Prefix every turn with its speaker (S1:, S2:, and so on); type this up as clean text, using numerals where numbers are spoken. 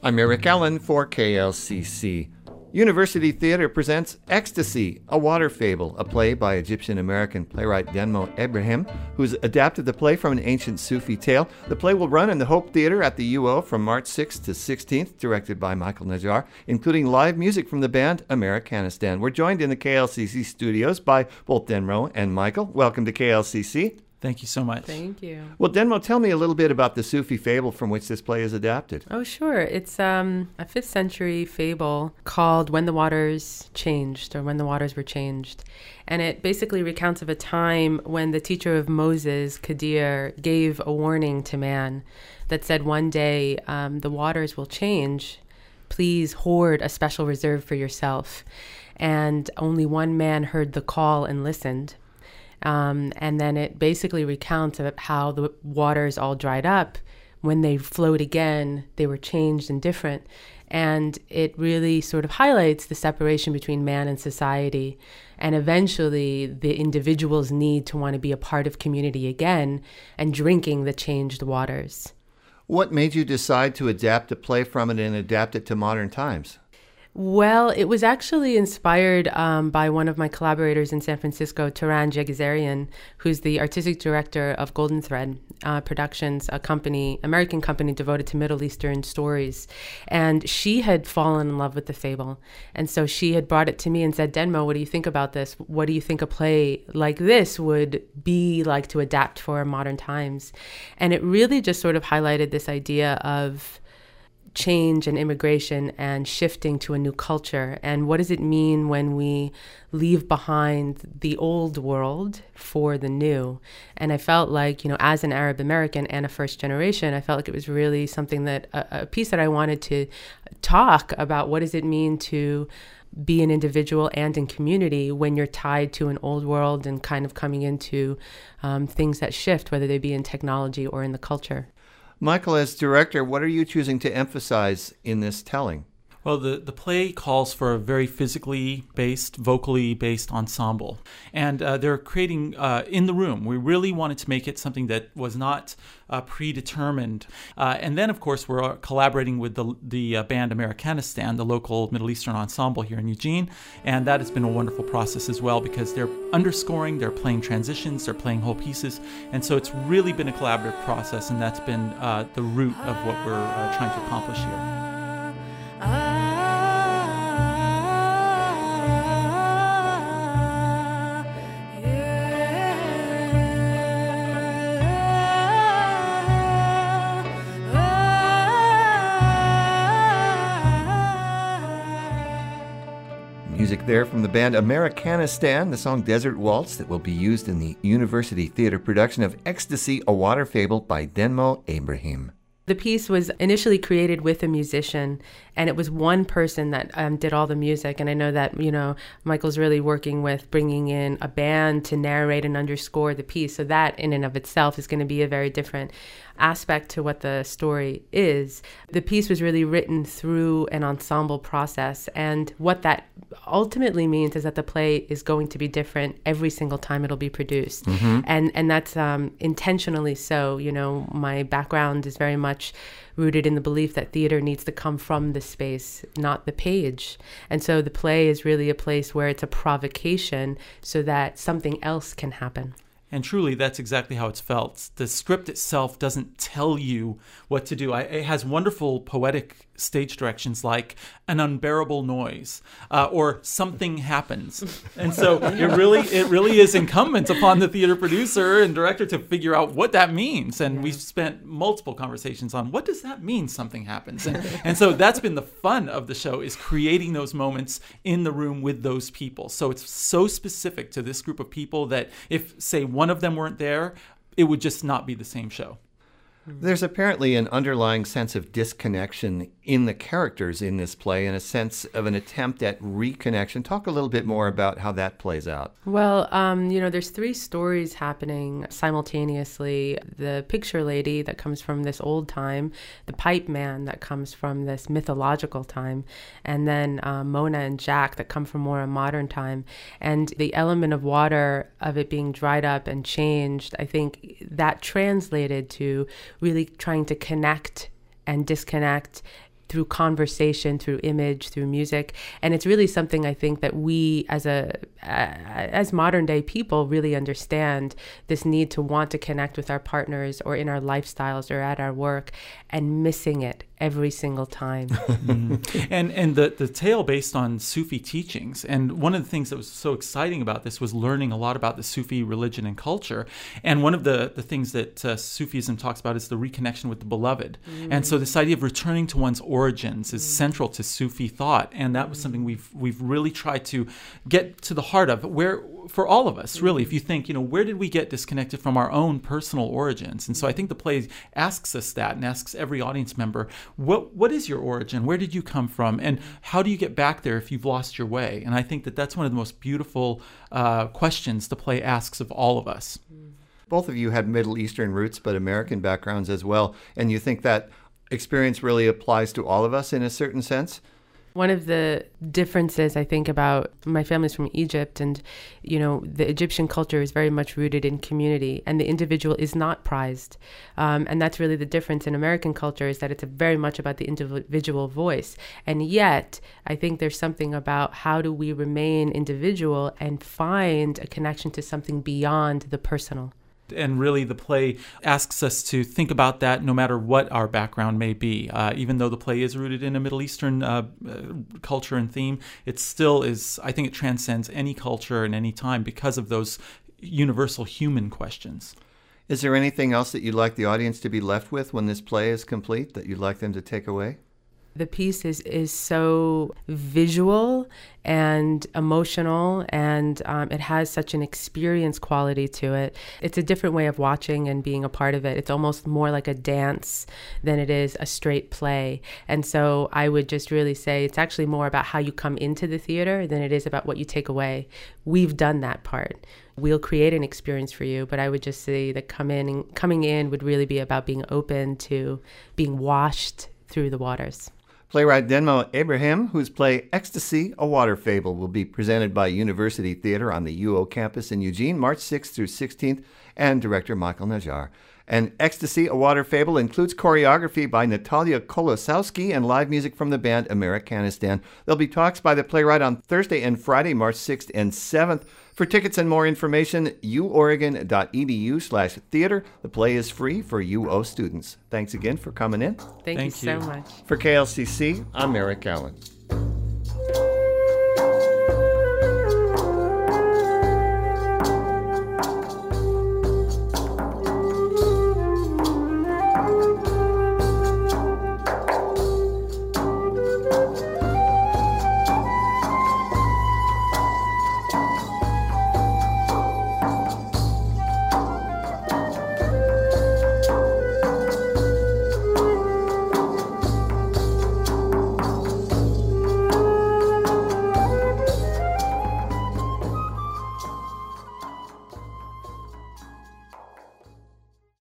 S1: I'm Eric Allen for KLCC. University Theater presents Ecstasy, a Water Fable, a play by Egyptian-American playwright Denmo Ibrahim, who's adapted the play from an ancient Sufi tale. The play will run in the Hope Theater at the UO from March 6th to 16th, directed by Michael Najjar, including live music from the band Americanistan. We're joined in the KLCC studios by both Denmo and Michael. Welcome to KLCC.
S2: Thank you so much.
S3: Thank you.
S1: Well, Denmo, tell me a little bit about the Sufi fable from which this play is adapted.
S3: Oh, sure. It's a 5th century fable called When the Waters Changed, or When the Waters Were Changed. And it basically recounts of a time when the teacher of Moses, Kadir, gave a warning to man that said one day the waters will change. Please hoard a special reserve for yourself. And only one man heard the call and listened. And then it basically recounts of how the waters all dried up. When they flowed again, they were changed and different. And it really sort of highlights the separation between man and society. And eventually, the individual's need to want to be a part of community again and drinking the changed waters.
S1: What made you decide to adapt a play from it and adapt it to modern times?
S3: Well, it was actually inspired by one of my collaborators in San Francisco, Taran Jegizarian, who's the artistic director of Golden Thread Productions, a American company devoted to Middle Eastern stories. And she had fallen in love with the fable. And so she had brought it to me and said, Denmo, what do you think about this? What do you think a play like this would be like to adapt for modern times? And it really just sort of highlighted this idea of change and immigration and shifting to a new culture. And what does it mean when we leave behind the old world for the new? And I felt like, as an Arab American and a first generation, I felt like it was really something that a piece that I wanted to talk about. What does it mean to be an individual and in community when you're tied to an old world and kind of coming into things that shift, whether they be in technology or in the culture?
S1: Michael, as director, what are you choosing to emphasize in this telling?
S2: Well, the play calls for a very physically based, vocally based ensemble. And they're creating in the room. We really wanted to make it something that was not predetermined. And then, of course, we're collaborating with the band Americanistan, the local Middle Eastern ensemble here in Eugene. And that has been a wonderful process as well because they're underscoring, they're playing transitions, they're playing whole pieces. And so it's really been a collaborative process, and that's been the root of what we're trying to accomplish here.
S1: Music there from the band Americanistan, the song Desert Waltz that will be used in the University Theater production of Ecstasy, a Water Fable by Denmo Ibrahim.
S3: The piece was initially created with a musician, and it was one person that did all the music. And I know that, Michael's really working with bringing in a band to narrate and underscore the piece. So that in and of itself is going to be a very different aspect to what the story is. The piece was really written through an ensemble process. And what that ultimately means is that the play is going to be different every single time it'll be produced. Mm-hmm. And that's intentionally so. My background is very much rooted in the belief that theater needs to come from the space, not the page. And so the play is really a place where it's a provocation so that something else can happen.
S2: And truly, that's exactly how it's felt. The script itself doesn't tell you what to do. It has wonderful poetic stage directions like an unbearable noise or something happens. And so it really is incumbent upon the theater producer and director to figure out what that means. And we've spent multiple conversations on what does that mean something happens. And so that's been the fun of the show, is creating those moments in the room with those people. So it's so specific to this group of people that if, say, one of them weren't there, it would just not be the same show.
S1: There's apparently an underlying sense of disconnection in the characters in this play and a sense of an attempt at reconnection. Talk a little bit more about how that plays out.
S3: Well, there's 3 stories happening simultaneously. The picture lady that comes from this old time, the pipe man that comes from this mythological time, and then Mona and Jack that come from more a modern time. And the element of water, of it being dried up and changed, I think that translated to really trying to connect and disconnect through conversation, through image, through music. And it's really something I think that we as modern day people really understand, this need to want to connect with our partners or in our lifestyles or at our work, and missing it every single time.
S2: And the tale based on Sufi teachings. And one of the things that was so exciting about this was learning a lot about the Sufi religion and culture. And one of the things that Sufism talks about is the reconnection with the beloved. And so this idea of returning to one's origins is central to Sufi thought. And that was something we've really tried to get to the heart of, where, for all of us, really, if you think, where did we get disconnected from our own personal origins? And so I think the play asks us that, and asks every audience member, what is your origin? Where did you come from? And how do you get back there if you've lost your way? And I think that that's one of the most beautiful questions the play asks of all of us.
S1: Both of you had Middle Eastern roots, but American backgrounds as well. And you think that experience really applies to all of us in a certain sense?
S3: One of the differences I think about, my family's from Egypt, and the Egyptian culture is very much rooted in community, and the individual is not prized. And that's really the difference in American culture, is that it's very much about the individual voice. And yet, I think there's something about how do we remain individual and find a connection to something beyond the personal.
S2: And really, the play asks us to think about that no matter what our background may be. Even though the play is rooted in a Middle Eastern culture and theme, it still is, I think it transcends any culture and any time because of those universal human questions.
S1: Is there anything else that you'd like the audience to be left with when this play is complete that you'd like them to take away?
S3: The piece is so visual and emotional, and it has such an experience quality to it. It's a different way of watching and being a part of it. It's almost more like a dance than it is a straight play. And so I would just really say it's actually more about how you come into the theater than it is about what you take away. We've done that part. We'll create an experience for you, but I would just say that coming in would really be about being open to being washed through the waters.
S1: Playwright Denmo Abraham, whose play Ecstasy, A Water Fable, will be presented by University Theater on the UO campus in Eugene, March 6th through 16th, and director Michael Najjar. And Ecstasy, A Water Fable includes choreography by Natalia Kolosowski and live music from the band Americanistan. There'll be talks by the playwright on Thursday and Friday, March 6th and 7th. For tickets and more information, uoregon.edu/theater. The play is free for UO students. Thanks again for coming in.
S3: Thank you so much.
S1: For KLCC, I'm Eric Allen.